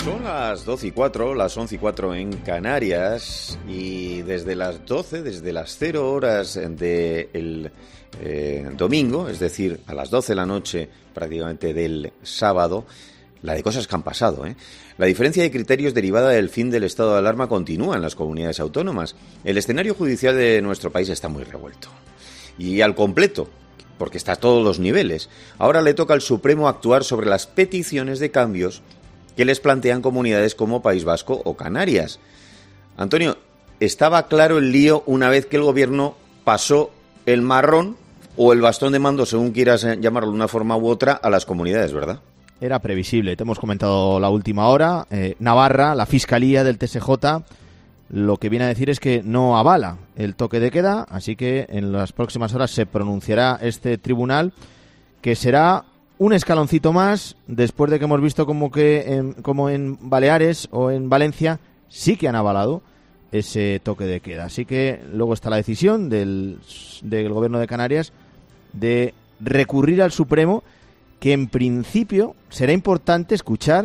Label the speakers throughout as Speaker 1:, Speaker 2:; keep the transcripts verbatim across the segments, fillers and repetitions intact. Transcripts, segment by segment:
Speaker 1: Son las doce y cuatro, las once y cuatro en Canarias, y desde las doce, desde las cero horas del eh, domingo, es decir, a las doce de la noche prácticamente del sábado, la de cosas que han pasado, ¿eh? La diferencia de criterios derivada del fin del estado de alarma continúa en las comunidades autónomas. El escenario judicial de nuestro país está muy revuelto. Y al completo, porque está a todos los niveles. Ahora le toca al Supremo actuar sobre las peticiones de cambios que les plantean comunidades como País Vasco o Canarias. Antonio, estaba claro el lío una vez que el gobierno pasó el marrón o el bastón de mando, según quieras llamarlo de una forma u otra, a las comunidades, ¿verdad?
Speaker 2: Era previsible, te hemos comentado la última hora. Eh, Navarra, la Fiscalía del T S J, lo que viene a decir es que no avala el toque de queda, así que en las próximas horas se pronunciará este tribunal, que será un escaloncito más después de que hemos visto como que en, como en Baleares o en Valencia sí que han avalado ese toque de queda. Así que luego está la decisión del, del Gobierno de Canarias de recurrir al Supremo, que en principio será importante escuchar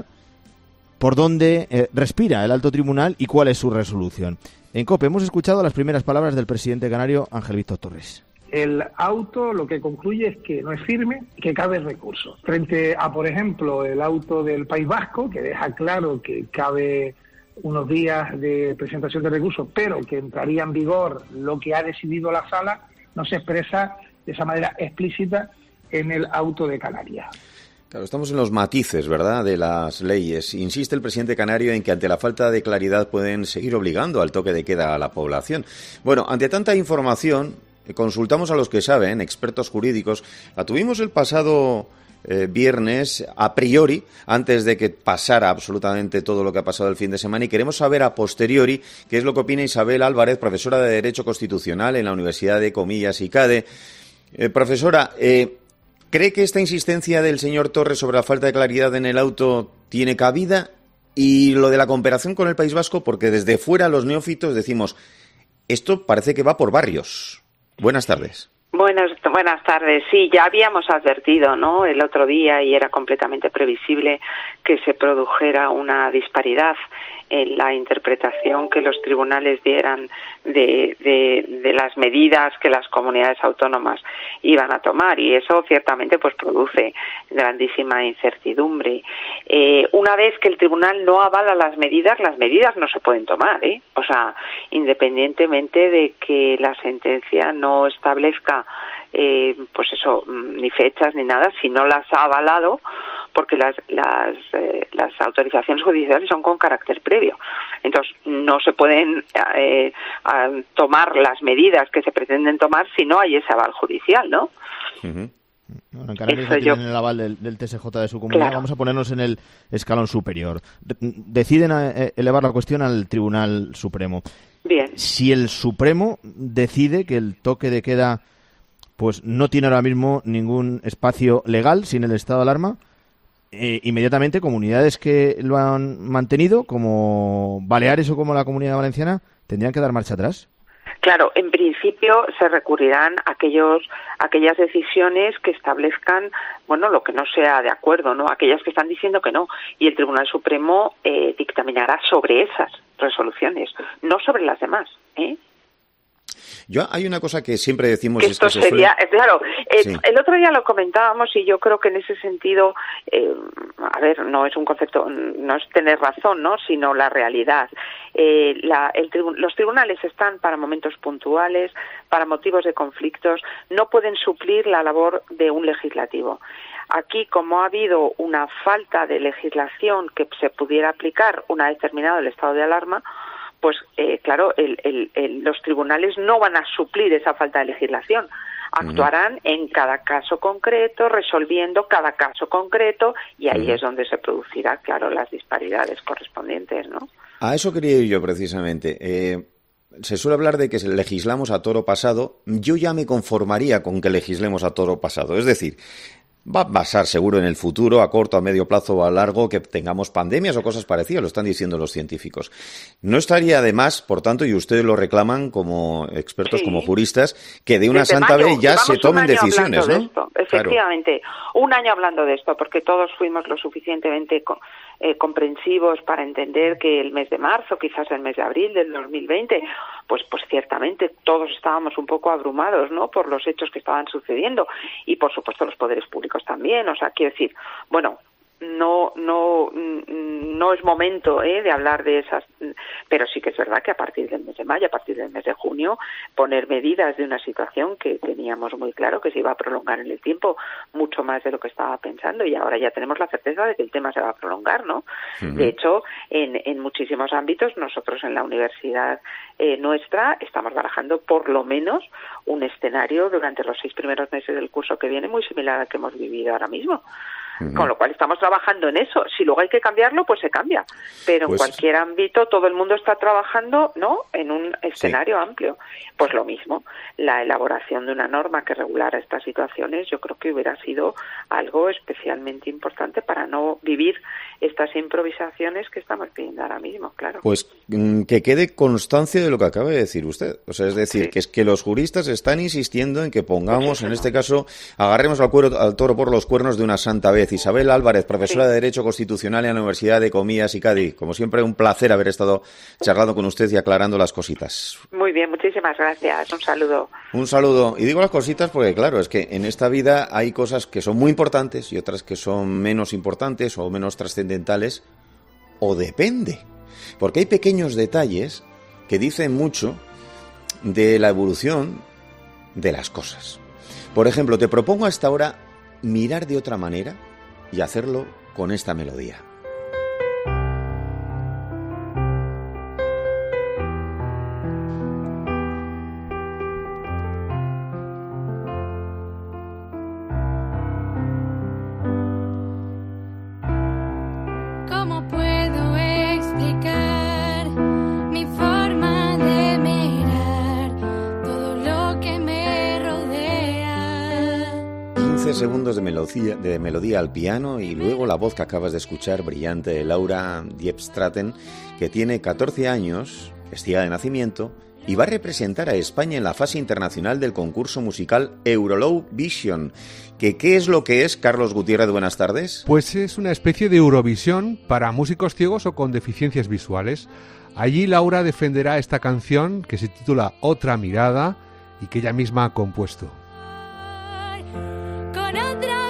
Speaker 2: por dónde eh, respira el alto tribunal y cuál es su resolución. En COPE hemos escuchado las primeras palabras del presidente canario Ángel Víctor Torres.
Speaker 3: El auto lo que concluye es que no es firme y que cabe recurso. Frente a, por ejemplo, el auto del País Vasco, que deja claro que cabe unos días de presentación de recursos, pero que entraría en vigor lo que ha decidido la Sala, no se expresa de esa manera explícita en el auto de Canarias.
Speaker 1: Claro, estamos en los matices, ¿verdad?, de las leyes. Insiste el presidente canario en que ante la falta de claridad pueden seguir obligando al toque de queda a la población. Bueno, ante tanta información, consultamos a los que saben, expertos jurídicos. La tuvimos el pasado eh, viernes, a priori, antes de que pasara absolutamente todo lo que ha pasado el fin de semana, y queremos saber a posteriori qué es lo que opina Isabel Álvarez, profesora de Derecho Constitucional en la Universidad de Comillas y CADE. Eh, profesora, eh, ¿cree que esta insistencia del señor Torres sobre la falta de claridad en el auto tiene cabida? Y lo de la comparación con el País Vasco, porque desde fuera los neófitos decimos, esto parece que va por barrios. Buenas tardes.
Speaker 4: Buenas, buenas tardes. Sí, ya habíamos advertido, ¿no?, el otro día, y era completamente previsible que se produjera una disparidad en la interpretación que los tribunales dieran de, de, de las medidas que las comunidades autónomas iban a tomar, y eso ciertamente pues produce grandísima incertidumbre. Eh, una vez que el tribunal no avala las medidas, las medidas no se pueden tomar, ¿eh? O sea, independientemente de que la sentencia no establezca eh, pues eso, ni fechas ni nada, si no las ha avalado, porque las las, eh, las autorizaciones judiciales son con carácter previo. Entonces, no se pueden eh, tomar las medidas que se pretenden tomar si no hay ese aval judicial, ¿no?
Speaker 2: Uh-huh. Bueno, en Canarias ya tienen el aval del, del T S J de su comunidad. Claro. Vamos a ponernos en el escalón superior. Deciden eh, elevar la cuestión al Tribunal Supremo.
Speaker 4: Bien.
Speaker 2: Si el Supremo decide que el toque de queda pues no tiene ahora mismo ningún espacio legal sin el estado de alarma, Eh, inmediatamente comunidades que lo han mantenido, como Baleares o como la Comunidad Valenciana, tendrían que dar marcha atrás.
Speaker 4: Claro, en principio se recurrirán a aquellos, aquellas decisiones que establezcan, bueno, lo que no sea de acuerdo, ¿no? Aquellas que están diciendo que no, y el Tribunal Supremo eh, dictaminará sobre esas resoluciones, no sobre las demás, ¿eh?
Speaker 1: Yo hay una cosa que siempre decimos...
Speaker 4: Que esto
Speaker 1: es que
Speaker 4: sería,
Speaker 1: suele...
Speaker 4: claro, eh,
Speaker 1: sí.
Speaker 4: El otro día lo comentábamos y yo creo que en ese sentido, eh, a ver, no es un concepto, no es tener razón, ¿no?, sino la realidad. Eh, la, el tribu- los tribunales están para momentos puntuales, para motivos de conflictos, no pueden suplir la labor de un legislativo. Aquí, como ha habido una falta de legislación que se pudiera aplicar una vez terminado el estado de alarma, pues eh, claro, el, el, el, los tribunales no van a suplir esa falta de legislación. Actuarán uh-huh. en cada caso concreto, resolviendo cada caso concreto, y ahí uh-huh. es donde se producirá, claro, las disparidades correspondientes, ¿no?
Speaker 1: A eso quería ir yo precisamente. Eh, se suele hablar de que legislamos a toro pasado. Yo ya me conformaría con que legislemos a toro pasado. Es decir, va a pasar seguro en el futuro, a corto, a medio plazo o a largo, que tengamos pandemias o cosas parecidas, lo están diciendo los científicos. No estaría de más, por tanto, y ustedes lo reclaman como expertos, sí, como juristas, que de una Desde santa mayo, vez ya se tomen decisiones, ¿no?
Speaker 4: De esto, efectivamente, claro. Un año hablando de esto, porque todos fuimos lo suficientemente eh, comprensivos para entender que el mes de marzo, quizás el mes de abril del dos mil veinte, pues, pues ciertamente todos estábamos un poco abrumados, ¿no?, por los hechos que estaban sucediendo y, por supuesto, los poderes públicos también. O sea, quiero decir, bueno, no no no es momento ¿eh? de hablar de esas, pero sí que es verdad que a partir del mes de mayo, a partir del mes de junio, poner medidas de una situación que teníamos muy claro que se iba a prolongar en el tiempo mucho más de lo que estaba pensando, y ahora ya tenemos la certeza de que el tema se va a prolongar, ¿no? Uh-huh. De hecho, en, en muchísimos ámbitos, nosotros en la universidad eh, nuestra estamos barajando por lo menos un escenario durante los seis primeros meses del curso que viene muy similar al que hemos vivido ahora mismo. Uh-huh. Con lo cual estamos trabajando en eso. Si luego hay que cambiarlo, pues se cambia. Pero pues, en cualquier ámbito todo el mundo está trabajando, ¿no?, en un escenario sí. amplio. Pues lo mismo, la elaboración de una norma que regulara estas situaciones, yo creo que hubiera sido algo especialmente importante para no vivir estas improvisaciones que estamos pidiendo ahora mismo, claro.
Speaker 1: Pues que quede constancia de lo que acaba de decir usted. O sea, es decir, sí. que es que los juristas están insistiendo en que pongamos, Muchísimo. en este caso, agarremos al, cuero, al toro por los cuernos de una santa vez. Isabel Álvarez, profesora sí. de Derecho Constitucional en la Universidad de Comillas y Cádiz. Como siempre, un placer haber estado charlando con usted y aclarando las cositas.
Speaker 4: Muy bien, muchísimas gracias. Un saludo.
Speaker 1: Un saludo. Y digo las cositas porque, claro, es que en esta vida hay cosas que son muy importantes y otras que son menos importantes o menos trascendentales, o depende. Porque hay pequeños detalles que dicen mucho de la evolución de las cosas. Por ejemplo, te propongo a esta hora mirar de otra manera y hacerlo con esta melodía.
Speaker 5: ¿Cómo puedo explicar mi forma de mirar todo lo que me rodea?
Speaker 1: quince segundos de melodía, de melodía al piano y luego la voz que acabas de escuchar, brillante, de Laura Diepstraten, que tiene catorce años, es ciega de nacimiento y va a representar a España en la fase internacional del concurso musical Eurolow Vision. ¿Que qué es lo que es, Carlos Gutiérrez? Buenas tardes.
Speaker 6: Pues es una especie de Eurovisión para músicos ciegos o con deficiencias visuales. Allí Laura defenderá esta canción que se titula Otra Mirada y que ella misma ha compuesto.
Speaker 5: Con otra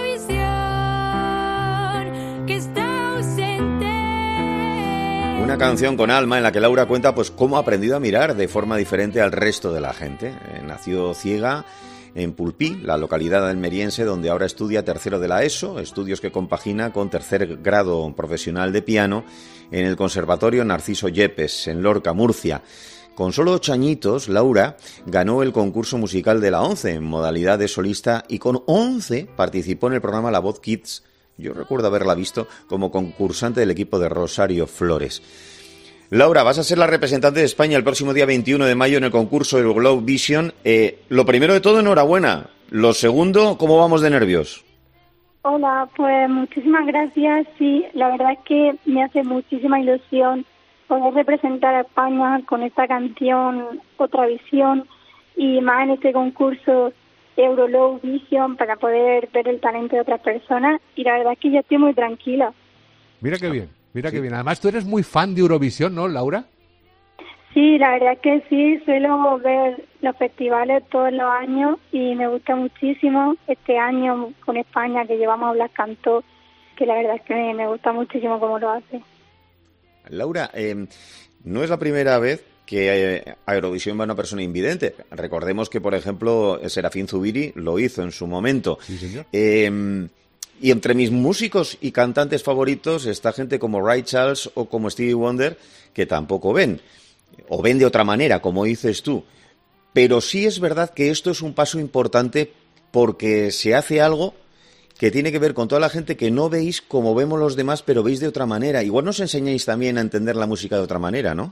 Speaker 5: visión que está ausente.
Speaker 1: Una canción con alma en la que Laura cuenta pues cómo ha aprendido a mirar de forma diferente al resto de la gente. Eh, nació ciega en Pulpí, la localidad almeriense donde ahora estudia tercero de la ESO, estudios que compagina con tercer grado profesional de piano en el Conservatorio Narciso Yepes, en Lorca, Murcia. Con solo ocho añitos, Laura ganó el concurso musical de la ONCE en modalidad de solista y con once participó en el programa La Voz Kids. Yo recuerdo haberla visto como concursante del equipo de Rosario Flores. Laura, vas a ser la representante de España el próximo día veintiuno de mayo en el concurso Eurolow Vision. Eh, lo primero de todo, enhorabuena. Lo segundo, ¿cómo vamos de nervios?
Speaker 7: Hola, pues muchísimas gracias. Sí, la verdad es que me hace muchísima ilusión poder representar a España con esta canción Otra Visión y más en este concurso Eurolow Vision para poder ver el talento de otras personas, y la verdad es que yo estoy muy tranquila.
Speaker 6: Mira qué bien, mira sí. qué bien. Además tú eres muy fan de Eurovisión, ¿no, Laura?
Speaker 7: Sí, la verdad es que sí, suelo ver los festivales todos los años y me gusta muchísimo este año con España que llevamos a Blas Cantó, que la verdad es que me, me gusta muchísimo cómo lo hace.
Speaker 1: Laura, eh, no es la primera vez que a Eurovisión va una persona invidente. Recordemos que, por ejemplo, Serafín Zubiri lo hizo en su momento.
Speaker 6: Sí, señor.
Speaker 1: Eh, y entre mis músicos y cantantes favoritos está gente como Ray Charles o como Stevie Wonder, que tampoco ven. O ven de otra manera, como dices tú. Pero sí es verdad que esto es un paso importante porque se hace algo que tiene que ver con toda la gente que no veis como vemos los demás, pero veis de otra manera. Igual nos enseñáis también a entender la música de otra manera, ¿no?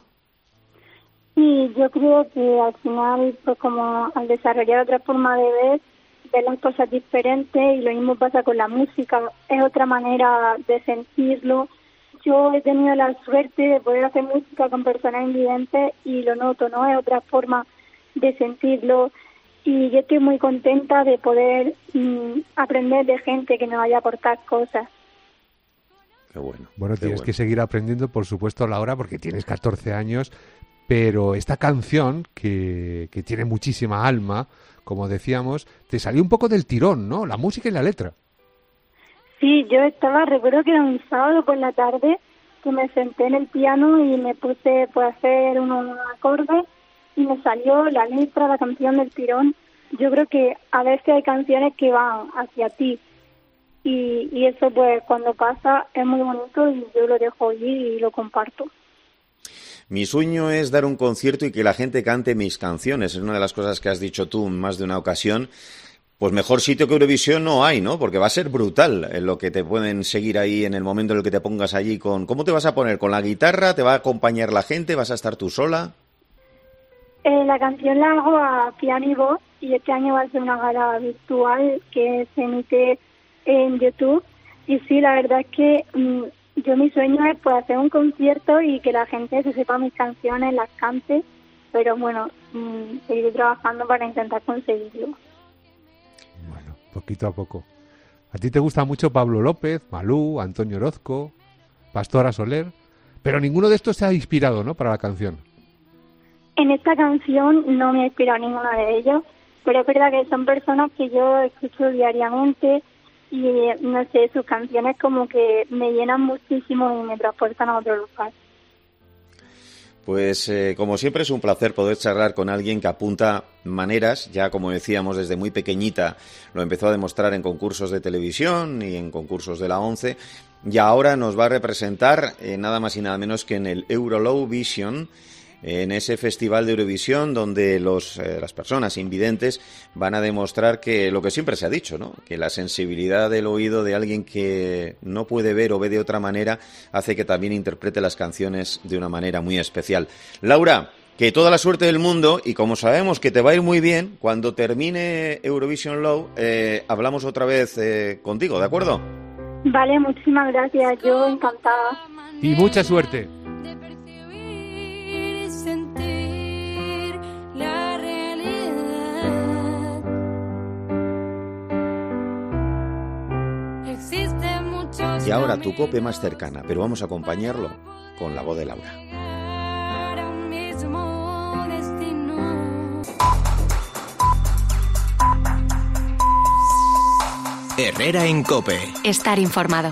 Speaker 7: Sí, yo creo que al final, pues como al desarrollar otra forma de ver, ver las cosas diferentes, y lo mismo pasa con la música, es otra manera de sentirlo. Yo he tenido la suerte de poder hacer música con personas invidentes y lo noto, ¿no? Es otra forma de sentirlo, y yo estoy muy contenta de poder mmm, aprender de gente que me vaya a aportar cosas.
Speaker 1: Qué bueno.
Speaker 6: Bueno,
Speaker 1: qué
Speaker 6: tienes
Speaker 1: bueno.
Speaker 6: que seguir aprendiendo, por supuesto, Laura, porque tienes catorce años, pero esta canción, que, que tiene muchísima alma, como decíamos, te salió un poco del tirón, ¿no? La música y la letra.
Speaker 7: Sí, yo estaba, recuerdo que era un sábado por la tarde, que me senté en el piano y me puse pues, a hacer unos acordes, y me salió la letra, la canción del tirón. Yo creo que a veces hay canciones que van hacia ti, y, y eso pues cuando pasa es muy bonito, y yo lo dejo allí y lo comparto.
Speaker 1: Mi sueño es dar un concierto y que la gente cante mis canciones. Es una de las cosas que has dicho tú en más de una ocasión. Pues mejor sitio que Eurovisión no hay, ¿no? Porque va a ser brutal en lo que te pueden seguir ahí en el momento en el que te pongas allí con... ¿Cómo te vas a poner? ¿Con la guitarra? ¿Te va a acompañar la gente? ¿Vas a estar tú sola?
Speaker 7: Eh, la canción la hago a piano y voz, y este año va a ser una gala virtual que se emite en YouTube. Y sí, la verdad es que mmm, yo mi sueño es pues hacer un concierto y que la gente se sepa mis canciones, las cante, pero bueno, mmm, seguiré trabajando para intentar conseguirlo.
Speaker 6: Bueno, poquito a poco. ¿A ti te gusta mucho Pablo López, Malú, Antonio Orozco, Pastora Soler? Pero ninguno de estos te ha inspirado, ¿no?, para la canción.
Speaker 7: En esta canción no me ha inspirado ninguna de ellos, pero es verdad que son personas que yo escucho diariamente y, no sé, sus canciones como que me llenan muchísimo y me transportan a otro lugar.
Speaker 1: Pues eh, como siempre es un placer poder charlar con alguien que apunta maneras, ya como decíamos desde muy pequeñita lo empezó a demostrar en concursos de televisión y en concursos de la ONCE, y ahora nos va a representar eh, nada más y nada menos que en el Eurovision, en ese festival de Eurovisión donde los, eh, las personas invidentes van a demostrar que lo que siempre se ha dicho, ¿no?, que la sensibilidad del oído de alguien que no puede ver o ve de otra manera hace que también interprete las canciones de una manera muy especial. Laura, que toda la suerte del mundo, y como sabemos que te va a ir muy bien, cuando termine Eurovision Low, eh, hablamos otra vez eh, contigo, ¿de acuerdo?
Speaker 7: Vale, muchísimas gracias, yo encantada.
Speaker 6: Y mucha suerte.
Speaker 5: Sentir la realidad. Existen muchos
Speaker 1: Y ahora tu cope más cercana, pero vamos a acompañarlo con la voz de Laura.
Speaker 5: para un mismo destino.
Speaker 8: Herrera en COPE.
Speaker 9: Estar informado.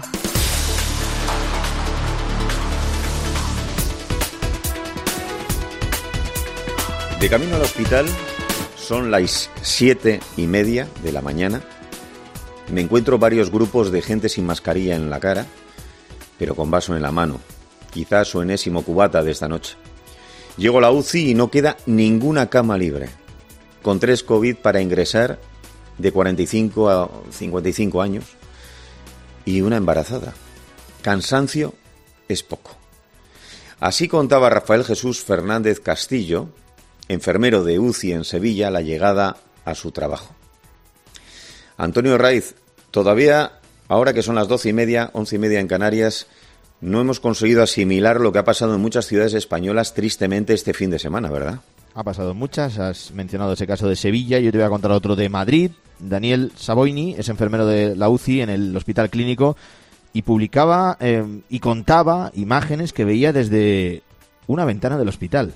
Speaker 1: De camino al hospital, son las siete y media de la mañana. Me encuentro varios grupos de gente sin mascarilla en la cara, pero con vaso en la mano. Quizás su enésimo cubata de esta noche. Llego a la U C I y no queda ninguna cama libre. Con tres COVID para ingresar, de cuarenta y cinco a cincuenta y cinco años, y una embarazada. Cansancio es poco. Así contaba Rafael Jesús Fernández Castillo, enfermero de U C I en Sevilla, la llegada a su trabajo. Antonio Raiz, todavía, ahora que son las doce y media, once y media en Canarias, no hemos conseguido asimilar lo que ha pasado en muchas ciudades españolas tristemente este fin de semana, ¿verdad?
Speaker 2: Ha pasado en muchas, has mencionado ese caso de Sevilla, yo te voy a contar otro de Madrid. Daniel Saboini es enfermero de la U C I en el Hospital Clínico y publicaba eh, y contaba imágenes que veía desde una ventana del hospital.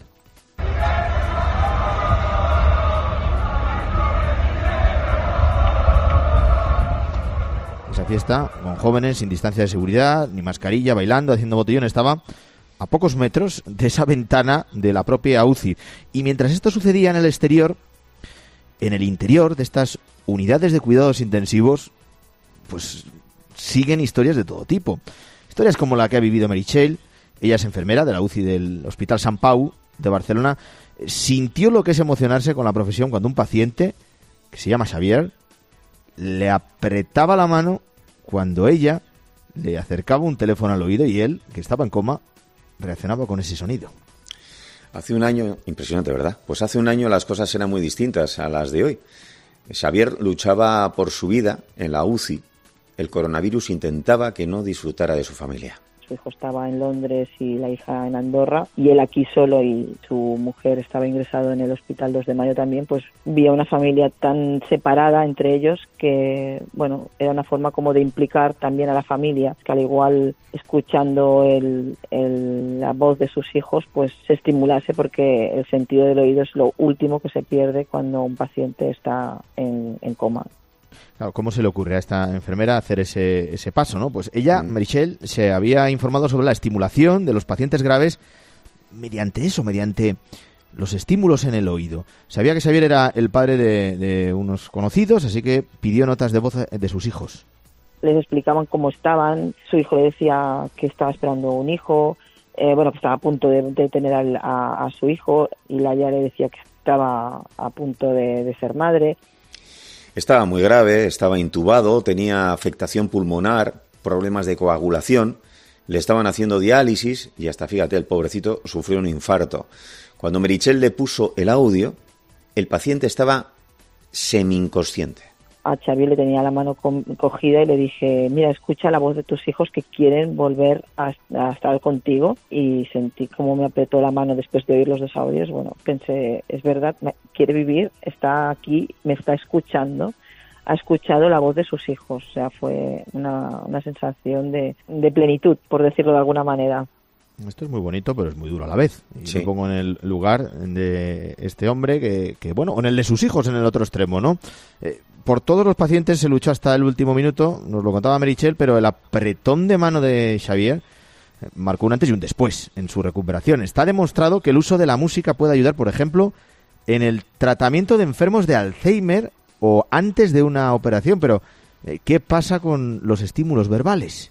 Speaker 2: Esa fiesta, con jóvenes sin distancia de seguridad, ni mascarilla, bailando, haciendo botellón, estaba a pocos metros de esa ventana de la propia U C I. Y mientras esto sucedía en el exterior, en el interior de estas unidades de cuidados intensivos, pues siguen historias de todo tipo. Historias como la que ha vivido Meritxell. Ella es enfermera de la U C I del Hospital Sant Pau de Barcelona. Sintió lo que es emocionarse con la profesión cuando un paciente, que se llama Xavier, le apretaba la mano cuando ella le acercaba un teléfono al oído y él, que estaba en coma, reaccionaba con ese sonido.
Speaker 1: Hace un año, impresionante, ¿verdad? Pues hace un año las cosas eran muy distintas a las de hoy. Xavier luchaba por su vida en la U C I. El coronavirus intentaba que no disfrutara de su familia.
Speaker 9: Su hijo estaba en Londres y la hija en Andorra, y él aquí solo, y su mujer estaba ingresado en el hospital dos de mayo también. Pues vi a una familia tan separada entre ellos que, bueno, era una forma como de implicar también a la familia, que al igual escuchando el, el, la voz de sus hijos, pues se estimulase, porque el sentido del oído es lo último que se pierde cuando un paciente está en, en coma.
Speaker 2: Claro, ¿cómo se le ocurre a esta enfermera hacer ese, ese paso, no? Pues ella, Meritxell, se había informado sobre la estimulación de los pacientes graves mediante eso, mediante los estímulos en el oído. Sabía que Xavier era el padre de, de unos conocidos, así que pidió notas de voz de sus hijos.
Speaker 9: Les explicaban cómo estaban, su hijo le decía que estaba esperando un hijo, eh, bueno, que estaba a punto de, de tener al, a, a su hijo, y Laia le decía que estaba a punto de, de ser madre.
Speaker 1: Estaba muy grave, estaba intubado, tenía afectación pulmonar, problemas de coagulación, le estaban haciendo diálisis y hasta, fíjate, el pobrecito sufrió un infarto. Cuando Meritxell le puso el audio, el paciente estaba semi-inconsciente.
Speaker 9: A Xavier le tenía la mano co- cogida y le dije, mira, escucha la voz de tus hijos que quieren volver a, a estar contigo, y sentí como me apretó la mano después de oír los dos audios. Bueno, pensé, es verdad, me, quiere vivir, está aquí, me está escuchando, ha escuchado la voz de sus hijos. O sea, fue una, una sensación de, de plenitud, por decirlo de alguna manera.
Speaker 2: Esto es muy bonito, pero es muy duro a la vez. Y
Speaker 1: sí.
Speaker 2: me pongo en el lugar de este hombre que, que, bueno, o en el de sus hijos en el otro extremo, ¿no? Eh, por todos los pacientes se luchó hasta el último minuto, nos lo contaba Meritxell, pero el apretón de mano de Xavier eh, marcó un antes y un después en su recuperación. Está demostrado que el uso de la música puede ayudar, por ejemplo, en el tratamiento de enfermos de Alzheimer o antes de una operación, pero eh, ¿qué pasa con los estímulos verbales?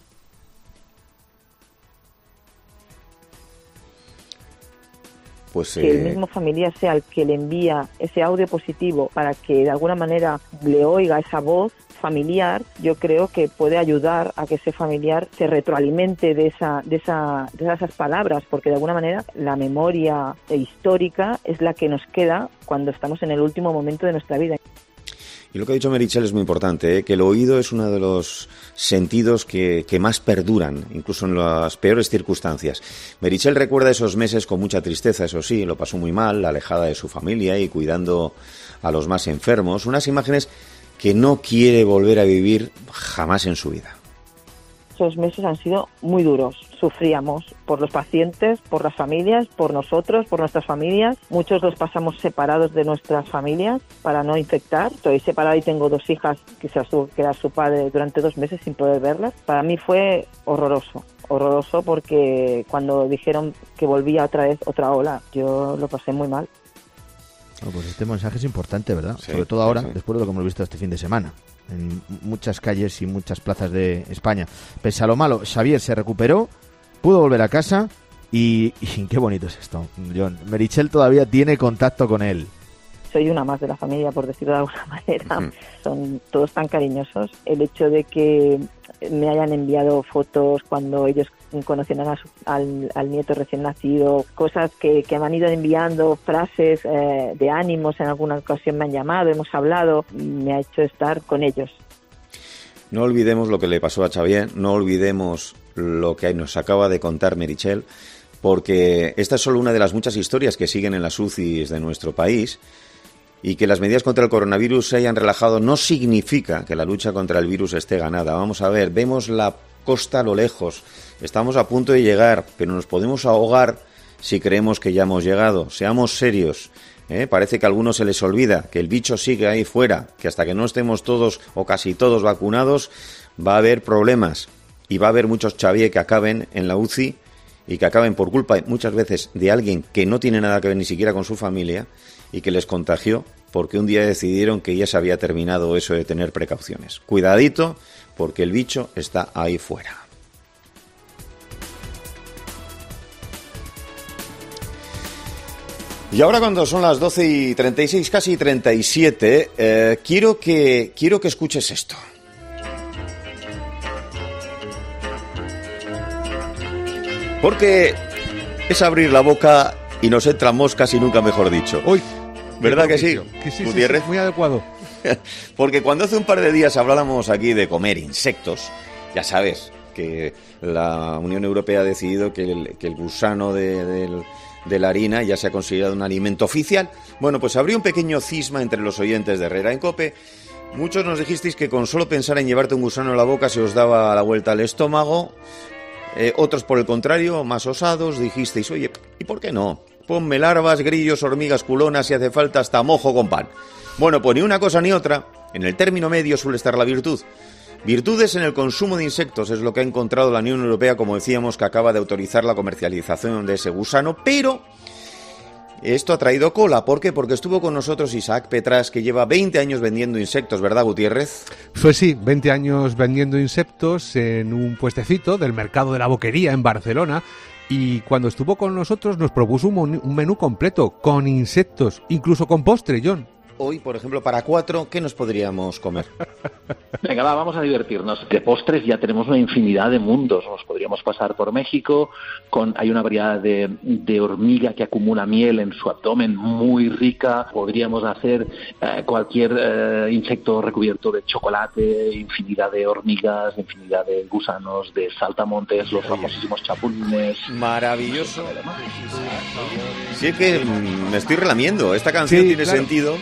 Speaker 1: Pues,
Speaker 9: que
Speaker 1: eh...
Speaker 9: el mismo familiar sea el que le envía ese audio positivo para que de alguna manera le oiga esa voz familiar, yo creo que puede ayudar a que ese familiar se retroalimente de esa, de esa, de esas palabras, porque de alguna manera la memoria histórica es la que nos queda cuando estamos en el último momento de nuestra vida.
Speaker 1: Y lo que ha dicho Meritxell es muy importante, ¿eh? Que el oído es uno de los sentidos que, que más perduran, incluso en las peores circunstancias. Meritxell recuerda esos meses con mucha tristeza, eso sí, lo pasó muy mal, alejada de su familia y cuidando a los más enfermos. Unas imágenes que no quiere volver a vivir jamás en su vida.
Speaker 9: Esos meses han sido muy duros. Sufríamos por los pacientes, por las familias, por nosotros, por nuestras familias. Muchos los pasamos separados de nuestras familias para no infectar. Estoy separada y tengo dos hijas que se las tuvo que quedar su padre durante dos meses sin poder verlas. Para mí fue horroroso, horroroso porque cuando dijeron que volvía otra vez otra ola, yo lo pasé muy mal.
Speaker 2: Bueno, pues este mensaje es importante, ¿verdad?
Speaker 1: Sí,
Speaker 2: sobre todo ahora,
Speaker 1: sí, sí.
Speaker 2: después de lo que hemos visto este fin de semana, en muchas calles y muchas plazas de España. Pese a lo malo, Xavier se recuperó, pudo volver a casa y, y qué bonito es esto, John. Meritxell todavía tiene contacto con él.
Speaker 9: Soy una más de la familia, por decirlo de alguna manera.
Speaker 1: Uh-huh.
Speaker 9: Son todos tan cariñosos. El hecho de que me hayan enviado fotos cuando ellos conocieron a su, al, al nieto recién nacido, cosas que, que me han ido enviando, frases eh, de ánimos, en alguna ocasión me han llamado, hemos hablado, me ha hecho estar con ellos.
Speaker 1: No olvidemos lo que le pasó a Xavier, no olvidemos lo que nos acaba de contar Meritxell, porque esta es solo una de las muchas historias que siguen en las U C Is de nuestro país. Y que las medidas contra el coronavirus se hayan relajado no significa que la lucha contra el virus esté ganada. Vamos a ver, vemos la costa a lo lejos, estamos a punto de llegar, pero nos podemos ahogar si creemos que ya hemos llegado. Seamos serios, ¿eh? Parece que a algunos se les olvida que el bicho sigue ahí fuera, que hasta que no estemos todos o casi todos vacunados va a haber problemas y va a haber muchos Xavier que acaben en la U C I y que acaben por culpa muchas veces de alguien que no tiene nada que ver ni siquiera con su familia y que les contagió porque un día decidieron que ya se había terminado eso de tener precauciones. Cuidadito, porque el bicho está ahí fuera. Y ahora cuando son las doce y treinta y seis, casi treinta y siete, eh, quiero que, quiero que escuches esto. Porque es abrir la boca y nos entran moscas y nunca mejor dicho.
Speaker 6: Uy,
Speaker 1: ¿verdad que sí?
Speaker 6: Que sí, sí,
Speaker 1: Gutiérrez.
Speaker 6: sí, muy adecuado.
Speaker 1: Porque cuando hace un par de días hablábamos aquí de comer insectos, ya sabes que la Unión Europea ha decidido que el, que el gusano de, de, de la harina ya se ha considerado un alimento oficial. Bueno, pues abrió un pequeño cisma entre los oyentes de Herrera en COPE. Muchos nos dijisteis que con solo pensar en llevarte un gusano en la boca se os daba la vuelta al estómago. Eh, otros, por el contrario, más osados, dijisteis, oye, ¿y por qué no? Ponme larvas, grillos, hormigas, culonas, si hace falta hasta mojo con pan. Bueno, pues ni una cosa ni otra. En el término medio suele estar la virtud. Virtudes en el consumo de insectos es lo que ha encontrado la Unión Europea, como decíamos, que acaba de autorizar la comercialización de ese gusano, pero esto ha traído cola. ¿Por qué? Porque estuvo con nosotros Isaac Petras, que lleva veinte años vendiendo insectos, ¿verdad, Gutiérrez?
Speaker 6: Pues sí, veinte años vendiendo insectos en un puestecito del mercado de la Boquería en Barcelona. Y cuando estuvo con nosotros nos propuso un, un menú completo, con insectos, incluso con postre, John.
Speaker 1: Hoy, por ejemplo, para cuatro, ¿qué nos podríamos comer?
Speaker 10: Venga, va, vamos a divertirnos. De postres ya tenemos una infinidad de mundos. Nos podríamos pasar por México. Con, hay una variedad de, de hormiga que acumula miel en su abdomen muy rica. Podríamos hacer eh, cualquier eh, insecto recubierto de chocolate, infinidad de hormigas, infinidad de gusanos, de saltamontes, los famosísimos chapulines.
Speaker 1: Maravilloso. Sí, es que mm, me estoy relamiendo. Esta canción
Speaker 6: Sí,
Speaker 1: tiene
Speaker 6: claro.
Speaker 1: sentido.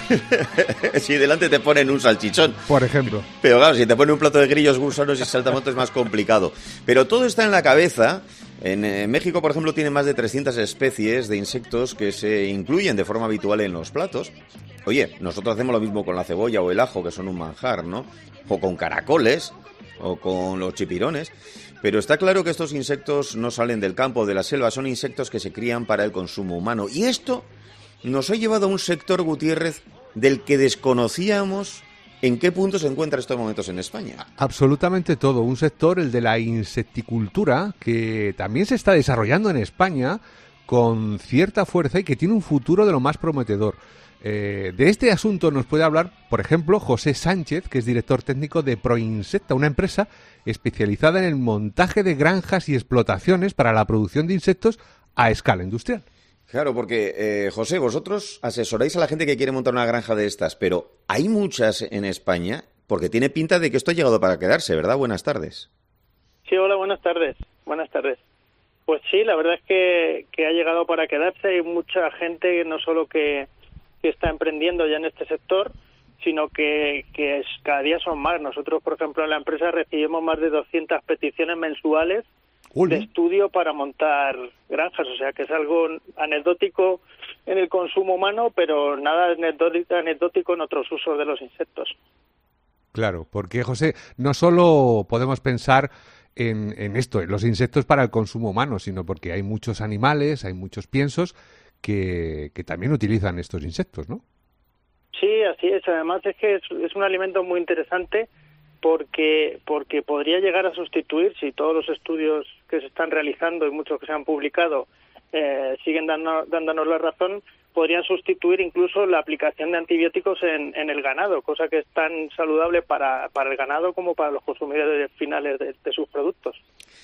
Speaker 1: Si delante te ponen un salchichón.
Speaker 6: Por ejemplo.
Speaker 1: Pero claro, si te ponen un plato de grillos, gusanos y saltamontes es más complicado. Pero todo está en la cabeza. En eh, México, por ejemplo, tiene más de trescientas especies de insectos que se incluyen de forma habitual en los platos. Oye, nosotros hacemos lo mismo con la cebolla o el ajo, que son un manjar, ¿no? O con caracoles, o con los chipirones. Pero está claro que estos insectos no salen del campo o de la selva, son insectos que se crían para el consumo humano. Y esto nos ha llevado a un sector, Gutiérrez, del que desconocíamos en qué punto se encuentra en estos momentos en España.
Speaker 6: Absolutamente todo. Un sector, el de la insecticultura, que también se está desarrollando en España con cierta fuerza y que tiene un futuro de lo más prometedor. Eh, de este asunto nos puede hablar, por ejemplo, José Sánchez, que es director técnico de Proinsecta, una empresa especializada en el montaje de granjas y explotaciones para la producción de insectos a escala industrial.
Speaker 1: Claro, porque, eh, José, vosotros asesoráis a la gente que quiere montar una granja de estas, pero hay muchas en España, porque tiene pinta de que esto ha llegado para quedarse, ¿verdad? Buenas tardes.
Speaker 11: Sí, hola, buenas tardes. Buenas tardes. Pues sí, la verdad es que, que ha llegado para quedarse. Hay mucha gente, no solo que, que está emprendiendo ya en este sector, sino que, que es, cada día son más. Nosotros, por ejemplo, en la empresa recibimos más de doscientas peticiones mensuales de estudio para montar granjas, o sea que es algo anecdótico en el consumo humano, pero nada anecdótico, anecdótico en otros usos de los insectos.
Speaker 6: Claro, porque, José, no solo podemos pensar en, en esto, en los insectos para el consumo humano, sino porque hay muchos animales, hay muchos piensos que, que también utilizan estos insectos, ¿no?
Speaker 11: Sí, así es. Además es que es, es un alimento muy interesante porque porque podría llegar a sustituir, si todos los estudios que se están realizando y muchos que se han publicado eh, siguen dando, dándonos la razón, podrían sustituir incluso la aplicación de antibióticos en, en el ganado, cosa que es tan saludable para, para el ganado como para los consumidores finales de, de sus productos.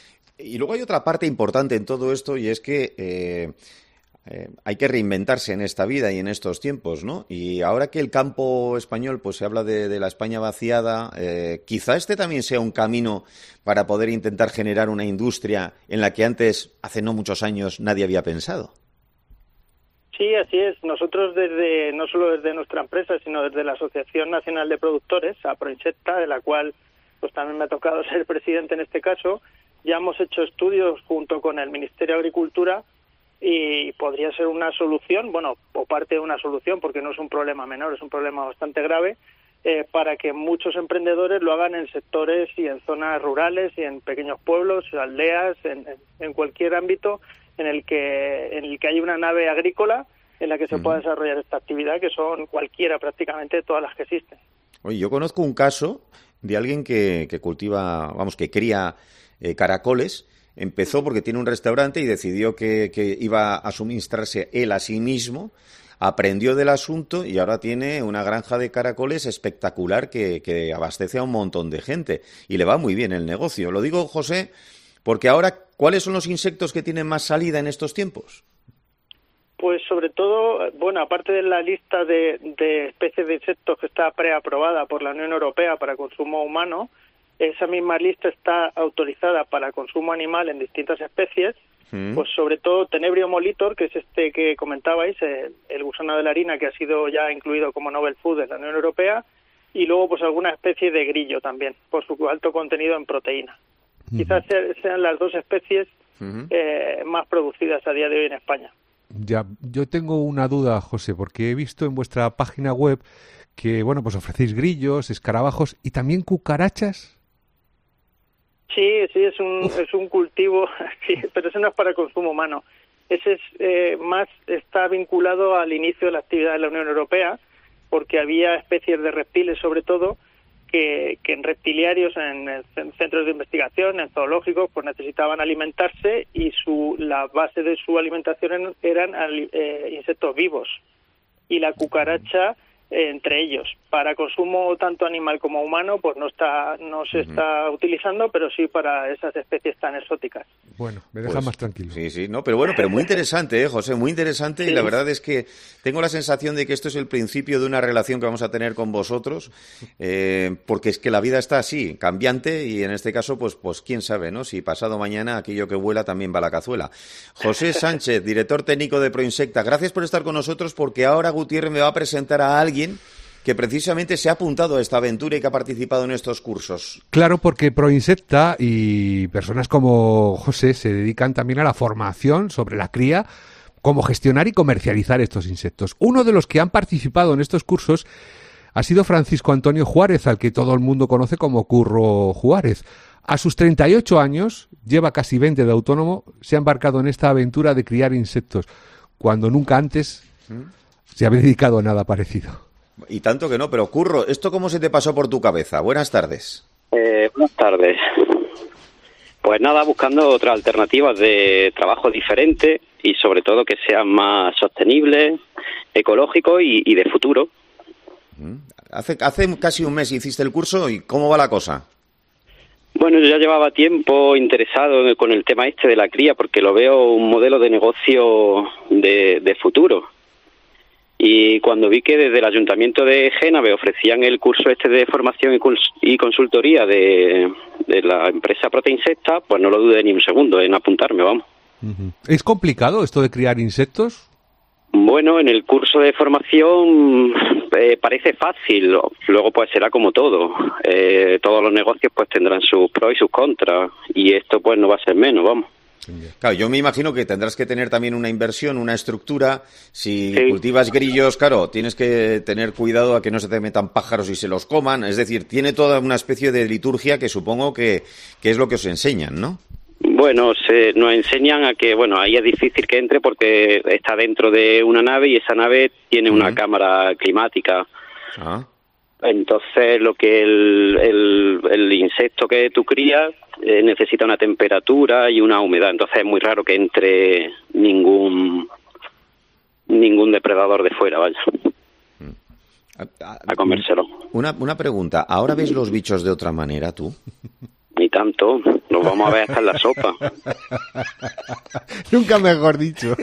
Speaker 1: Y luego hay otra parte importante en todo esto, y es que eh, eh, hay que reinventarse en esta vida y en estos tiempos, ¿no? Y ahora que el campo español, pues se habla de, de la España vaciada, eh, quizá este también sea un camino para poder intentar generar una industria en la que antes, hace no muchos años, nadie había pensado.
Speaker 11: Sí, así es. Nosotros desde, no solo desde nuestra empresa, sino desde la Asociación Nacional de Productores, a Proinsecta, de la cual pues también me ha tocado ser presidente en este caso, ya hemos hecho estudios junto con el Ministerio de Agricultura y podría ser una solución, bueno, o parte de una solución, porque no es un problema menor, es un problema bastante grave, eh, para que muchos emprendedores lo hagan en sectores y en zonas rurales y en pequeños pueblos, aldeas, en, en cualquier ámbito en el que en el que hay una nave agrícola en la que se uh-huh. pueda desarrollar esta actividad, que son cualquiera prácticamente todas las que existen.
Speaker 1: Oye, yo conozco un caso de alguien que, que cultiva, vamos, que cría eh, caracoles. Empezó porque tiene un restaurante y decidió que, que iba a suministrarse él a sí mismo, aprendió del asunto y ahora tiene una granja de caracoles espectacular que, que abastece a un montón de gente y le va muy bien el negocio. Lo digo, José, porque ahora, ¿cuáles son los insectos que tienen más salida en estos tiempos?
Speaker 11: Pues sobre todo, bueno, aparte de la lista de, de especies de insectos que está preaprobada por la Unión Europea para consumo humano, esa misma lista está autorizada para consumo animal en distintas especies, mm. pues sobre todo Tenebrio molitor, que es este que comentabais, el, el gusano de la harina, que ha sido ya incluido como Novel Food en la Unión Europea, y luego pues alguna especie de grillo también, por su alto contenido en proteína. Mm. Quizás sean las dos especies mm. eh, más producidas a día de hoy en España.
Speaker 6: Ya, yo tengo una duda, José, porque he visto en vuestra página web que, bueno, pues ofrecéis grillos, escarabajos y también cucarachas.
Speaker 11: Sí, sí, es un Uf. es un cultivo, sí, pero eso no es para consumo humano. Ese es eh, más está vinculado al inicio de la actividad de la Unión Europea, porque había especies de reptiles, sobre todo, que, que en reptiliarios, en, en centros de investigación, en zoológicos, pues necesitaban alimentarse y su la base de su alimentación eran eh, insectos vivos. Y la cucaracha eh, entre ellos. Para consumo tanto animal como humano, pues no está no se uh-huh. está utilizando, pero sí para esas especies tan exóticas.
Speaker 6: Bueno, me deja
Speaker 1: pues,
Speaker 6: más tranquilo.
Speaker 1: Sí, sí, no, pero bueno, pero muy interesante, ¿eh, José? Muy interesante, sí. Y la verdad es que tengo la sensación de que esto es el principio de una relación que vamos a tener con vosotros, eh, porque es que la vida está así, cambiante, y en este caso, pues, pues quién sabe, ¿no? Si pasado mañana aquello que vuela también va a la cazuela. José Sánchez, director técnico de Proinsecta, gracias por estar con nosotros, porque ahora Gutiérrez me va a presentar a alguien que precisamente se ha apuntado a esta aventura y que ha participado en estos cursos.
Speaker 6: Claro, porque Proinsecta y personas como José se dedican también a la formación sobre la cría, cómo gestionar y comercializar estos insectos. Uno de los que han participado en estos cursos ha sido Francisco Antonio Juárez, al que todo el mundo conoce como Curro Juárez. A sus treinta y ocho años, lleva casi veinte de autónomo, se ha embarcado en esta aventura de criar insectos, cuando nunca antes ¿Mm? se había dedicado a nada parecido.
Speaker 1: Y tanto que no, pero Curro, ¿esto cómo se te pasó por tu cabeza? Buenas tardes.
Speaker 12: Eh, buenas tardes. Pues nada, buscando otras alternativas de trabajo diferentes y sobre todo que sean más sostenibles, ecológicos y, y de futuro.
Speaker 1: Hace, hace casi un mes hiciste el curso, ¿y cómo va la cosa?
Speaker 12: Bueno, yo ya llevaba tiempo interesado con el tema este de la cría porque lo veo un modelo de negocio de, de futuro. Y cuando vi que desde el Ayuntamiento de Génave ofrecían el curso este de formación y consultoría de, de la empresa Proinsecta, pues no lo dudé ni un segundo en apuntarme, vamos.
Speaker 6: Uh-huh. ¿Es complicado esto de criar insectos?
Speaker 12: Bueno, en el curso de formación eh, parece fácil, luego pues será como todo. Eh, todos los negocios pues tendrán sus pros y sus contras, y esto pues no va a ser menos, vamos.
Speaker 1: Claro, yo me imagino que tendrás que tener también una inversión, una estructura. Si sí. cultivas grillos, claro, tienes que tener cuidado a que no se te metan pájaros y se los coman. Es decir, tiene toda una especie de liturgia que supongo que, que es lo que os enseñan, ¿no?
Speaker 12: Bueno, se, nos enseñan a que, bueno, ahí es difícil que entre porque está dentro de una nave y esa nave tiene una uh-huh. cámara climática. Ah. Entonces, lo que el, el, el insecto que tú crías eh, necesita una temperatura y una humedad. Entonces, es muy raro que entre ningún ningún depredador de fuera, vaya, a comérselo.
Speaker 1: Una, una pregunta. ¿Ahora ves los bichos de otra manera, tú?
Speaker 12: Ni tanto. Los vamos a ver hasta en la sopa.
Speaker 6: Nunca mejor dicho.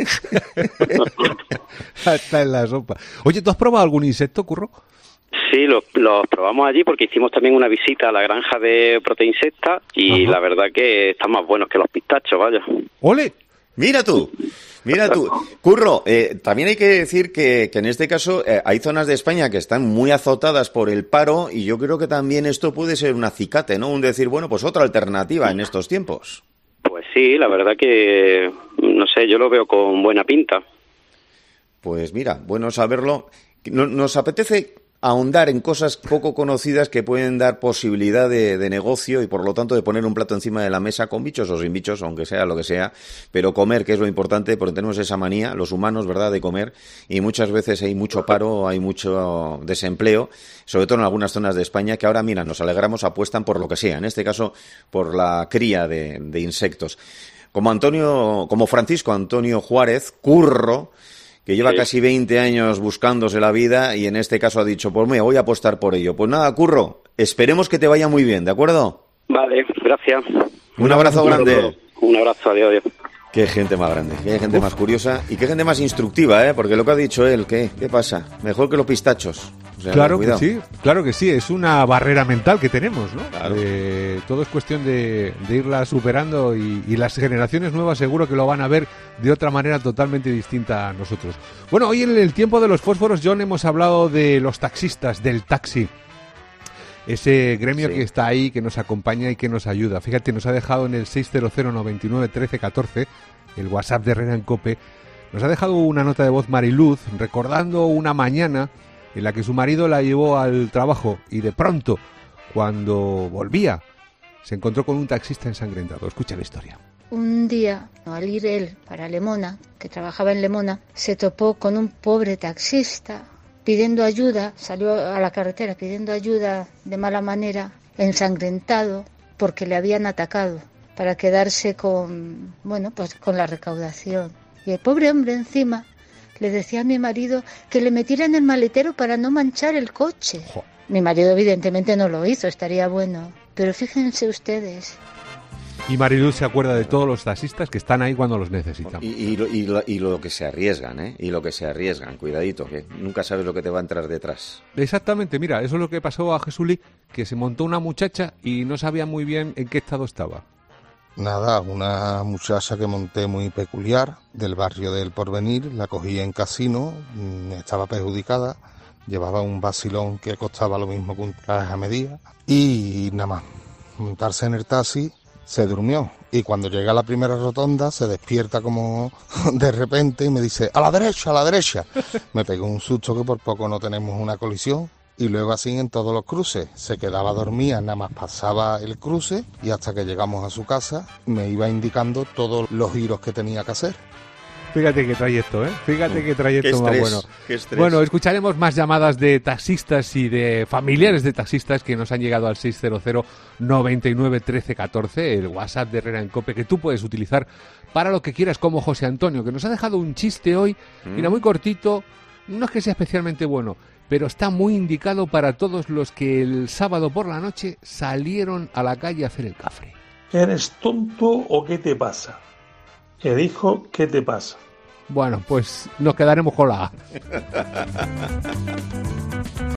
Speaker 6: Hasta en la sopa. Oye, ¿tú has probado algún insecto, Curro?
Speaker 12: Sí, los, los probamos allí porque hicimos también una visita a la granja de Proinsecta y Ajá. la verdad que están más buenos que los pistachos, vaya.
Speaker 6: ¡Ole!
Speaker 1: Mira tú, mira tú. Curro, eh, también hay que decir que, que en este caso eh, hay zonas de España que están muy azotadas por el paro y yo creo que también esto puede ser un acicate, ¿no? Un decir, bueno, pues otra alternativa en estos tiempos.
Speaker 12: Pues sí, la verdad que, no sé, yo lo veo con buena pinta.
Speaker 1: Pues mira, bueno saberlo. Nos apetece ahondar en cosas poco conocidas que pueden dar posibilidad de, de negocio y por lo tanto de poner un plato encima de la mesa con bichos o sin bichos, aunque sea lo que sea, pero comer, que es lo importante, porque tenemos esa manía, los humanos, ¿verdad?, de comer, y muchas veces hay mucho paro, hay mucho desempleo, sobre todo en algunas zonas de España, que ahora, mira, nos alegramos, apuestan por lo que sea, en este caso por la cría de, de insectos. Como Antonio, como Francisco Antonio Juárez, Curro, que lleva sí. casi veinte años buscándose la vida y en este caso ha dicho, pues me voy a apostar por ello. Pues nada, Curro, esperemos que te vaya muy bien, ¿de acuerdo?
Speaker 12: Vale, gracias.
Speaker 1: Un abrazo grande.
Speaker 12: Un abrazo, adiós, adiós.
Speaker 1: Qué gente más grande, qué gente
Speaker 6: Uf.
Speaker 1: más curiosa y qué gente más instructiva, ¿eh? Porque lo que ha dicho él, ¿qué, qué pasa? Mejor que los pistachos. O sea,
Speaker 6: Claro que
Speaker 1: cuidado.
Speaker 6: sí, claro que sí, es una barrera mental que tenemos, ¿no?
Speaker 1: Claro.
Speaker 6: Eh, todo es cuestión de, de irla superando y, y las generaciones nuevas seguro que lo van a ver de otra manera totalmente distinta a nosotros. Bueno, hoy en el tiempo de los fósforos, John, hemos hablado de los taxistas, del taxi. Ese gremio
Speaker 1: Sí.
Speaker 6: que está ahí, que nos acompaña y que nos ayuda. Fíjate, nos ha dejado en el seis cero cero noventa y nueve trece catorce, el WhatsApp de Herrera en Cope, nos ha dejado una nota de voz Mariluz recordando una mañana en la que su marido la llevó al trabajo y de pronto, cuando volvía, se encontró con un taxista ensangrentado. Escucha la historia.
Speaker 13: Un día, al ir él para Lemona, que trabajaba en Lemona, se topó con un pobre taxista pidiendo ayuda, salió a la carretera pidiendo ayuda de mala manera, ensangrentado, porque le habían atacado, para quedarse con, bueno, pues con la recaudación. Y el pobre hombre encima le decía a mi marido que le metiera en el maletero para no manchar el coche.
Speaker 6: Jo.
Speaker 13: Mi marido evidentemente no lo hizo, estaría bueno. Pero fíjense ustedes.
Speaker 6: Y Mariluz se acuerda de todos los taxistas que están ahí cuando los necesitamos.
Speaker 1: Y, y, lo, y, lo, y lo que se arriesgan, ¿eh? Y lo que se arriesgan, cuidadito, que nunca sabes lo que te va a entrar detrás.
Speaker 6: Exactamente, mira, eso es lo que pasó a Jesuli, que se montó una muchacha y no sabía muy bien en qué estado estaba.
Speaker 14: Nada, una muchacha que monté muy peculiar, del barrio del Porvenir, la cogí en casino, mm, estaba perjudicada, llevaba un vacilón que costaba lo mismo que un traje a medida, y nada más, montarse en el taxi, se durmió, y cuando llega a la primera rotonda se despierta como de repente y me dice, a la derecha, a la derecha. Me pegó un susto que por poco no tenemos una colisión. Y luego así en todos los cruces, se quedaba dormida, nada más pasaba el cruce y hasta que llegamos a su casa me iba indicando todos los giros que tenía que hacer.
Speaker 6: Fíjate qué trayecto, ¿eh? Fíjate qué trayecto
Speaker 1: Qué
Speaker 6: más
Speaker 1: estrés,
Speaker 6: bueno.
Speaker 1: qué estrés.
Speaker 6: Bueno, escucharemos más llamadas de taxistas y de familiares de taxistas que nos han llegado al seis cero cero noventa y nueve trece catorce, el WhatsApp de Herrera en Cope, que tú puedes utilizar para lo que quieras, como José Antonio, que nos ha dejado un chiste hoy,
Speaker 1: Mm.
Speaker 6: mira, muy cortito, no es que sea especialmente bueno, pero está muy indicado para todos los que el sábado por la noche salieron a la calle a hacer el cafre.
Speaker 15: ¿Eres tonto o qué te pasa? Que dijo, ¿qué te pasa?
Speaker 6: Bueno, pues nos quedaremos con la A.